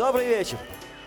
Добрый вечер.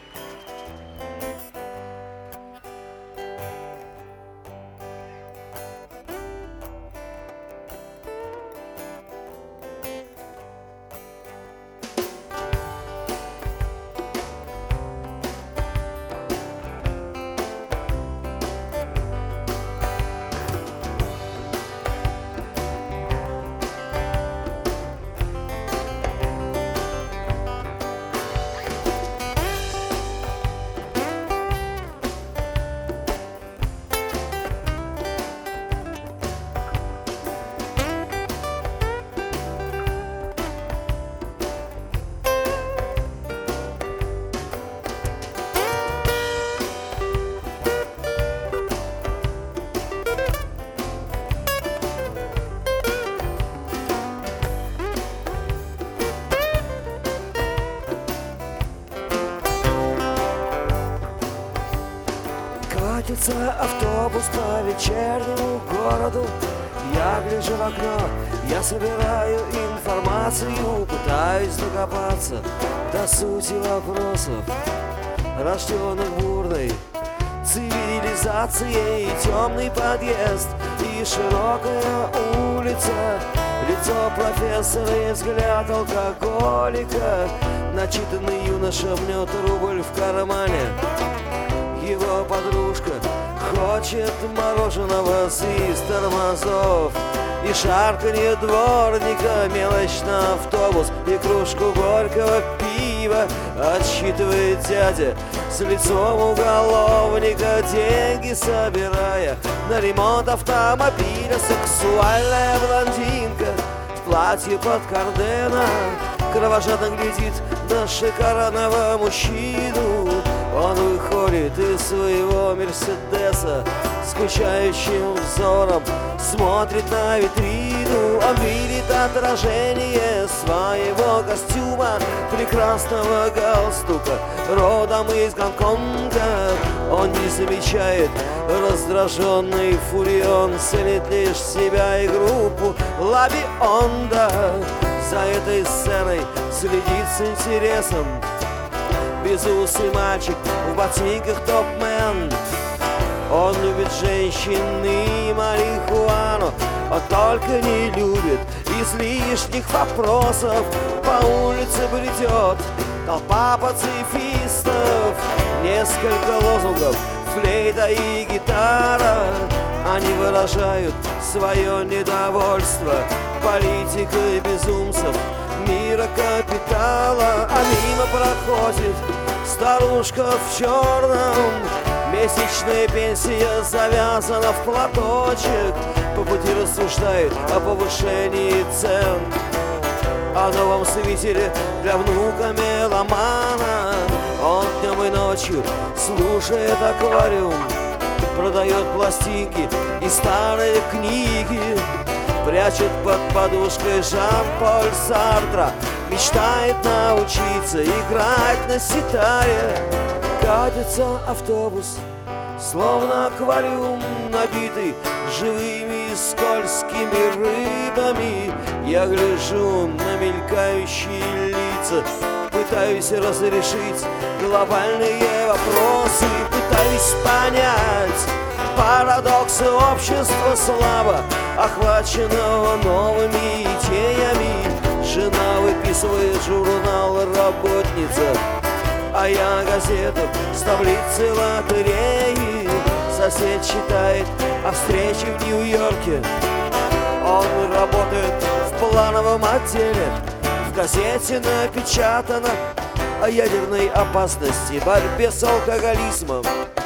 Катится автобус по вечернему городу. Я гляжу в окно, я собираю информацию, пытаюсь докопаться до сути вопросов, рожденных бурной цивилизацией. Темный подъезд и широкая улица, лицо профессора и взгляд алкоголика. Начитанный юноша мнет рубль в кармане. Его подружка хочет мороженого с из тормозов. И шарканье дворника, мелочь на автобус и кружку горького пива отсчитывает дядя с лицом уголовника, деньги собирая на ремонт автомобиля. Сексуальная блондинка в платье под кардена кровожадно глядит на шикарного мужчину. Он выходит из своего Мерседеса, скучающим взором смотрит на витрину. Он видит отражение своего костюма, прекрасного галстука, родом из Гонконга. Он не замечает раздраженный фурион, ценит лишь себя и группу La Bionda. За этой сценой следит с интересом безусый мальчик в ботинках топ-мен. Он любит женщин и марихуану, он только не любит излишних вопросов. По улице бредет толпа пацифистов, несколько лозунгов, флейта и гитара. Они выражают свое недовольство политикой безумцев мира капитала. А мимо проходит старушка в черном, месячная пенсия завязана в платочек. По пути рассуждает о повышении цен, о новом свитере для внука меломана. Он днем и ночью слушает аквариум, продает пластинки и старые книги, прячет под подушкой Жан-Поль Сартра, мечтает научиться играть на ситаре. Катится автобус, словно аквариум, набитый живыми скользкими рыбами. Я гляжу на мелькающие лица, пытаюсь разрешить глобальные вопросы, пытаюсь понять парадоксы общества слабо охваченного новыми идеями. Жена выписывает журнал «Работница», а я газету с таблицей лотереи. Сосед читает о встрече в Нью-Йорке. Он работает в плановом отделе. В газете напечатано о ядерной опасности, борьбе с алкоголизмом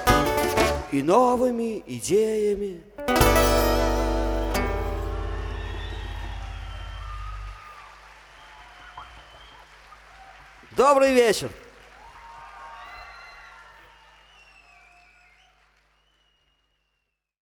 и новыми идеями. Добрый вечер.